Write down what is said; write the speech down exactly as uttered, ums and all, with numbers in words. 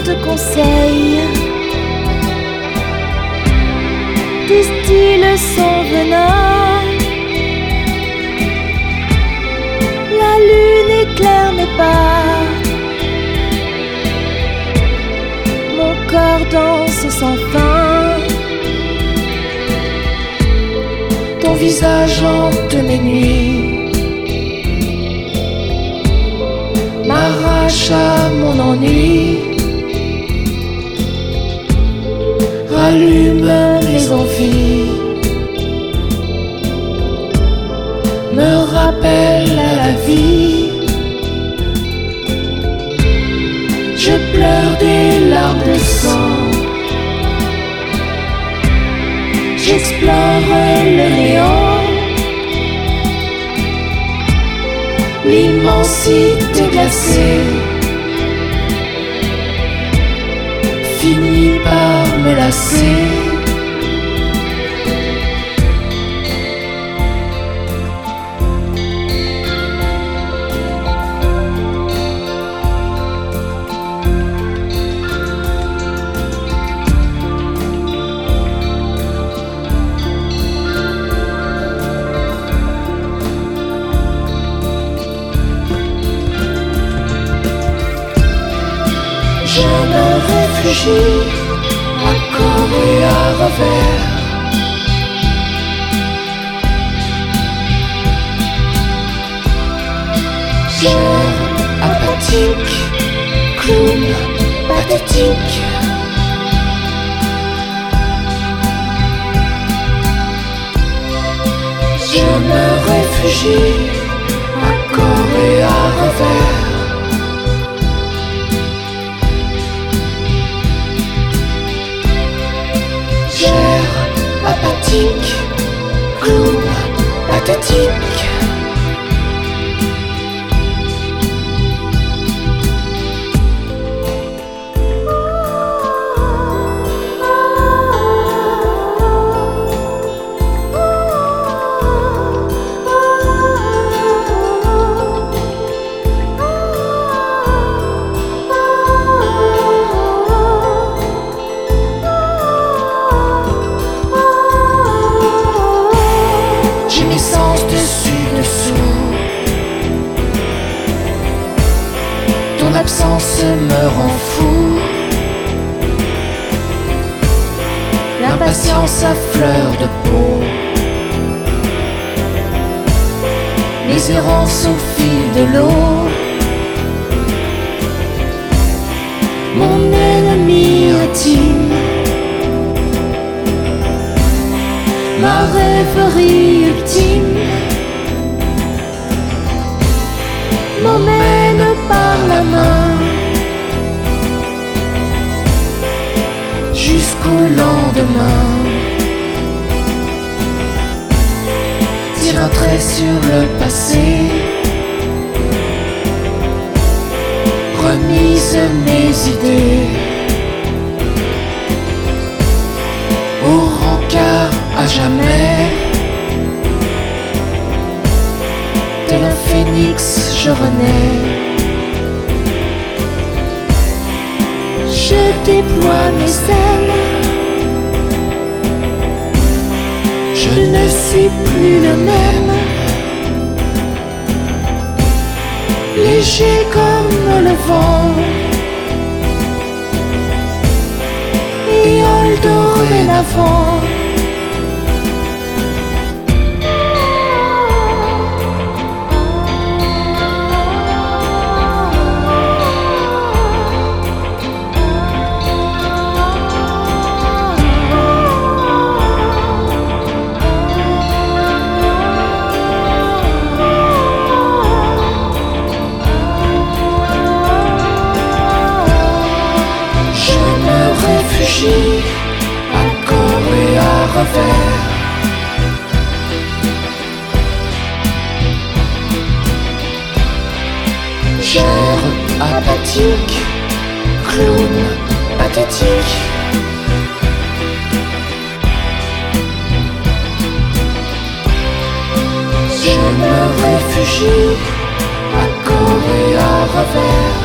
de conseils, distille son venin. La lune éclaire mes pas, mon corps danse sans fin. Ton visage hante mes nuits, m'arrache à mon ennui, rallume mes envies, me rappelle à la vie. Je pleure des larmes de sang, j'explore le néant, l'immensité glacée finit par me lasser. Je me réfugie à corps et à revers. Chair apathique, clown pathétique. Je me réfugie à corps et à revers. Chair apathique, clown pathétique. Ton absence me rend fou, l'impatience à fleur de peau, les errances au fil de l'eau. Mon ennemi intime, ma rêverie ultime, m'emmène par la main jusqu'au lendemain. Tire un trait sur le passé, remise mes idées au rencard à jamais. Tel un phénix je renais, je déploie mes ailes, je ne suis plus le même, léger comme le vent, et all dorénavant. À corps et à revers. Chair apathique, clown pathétique. Je me réfugie à corps et à revers.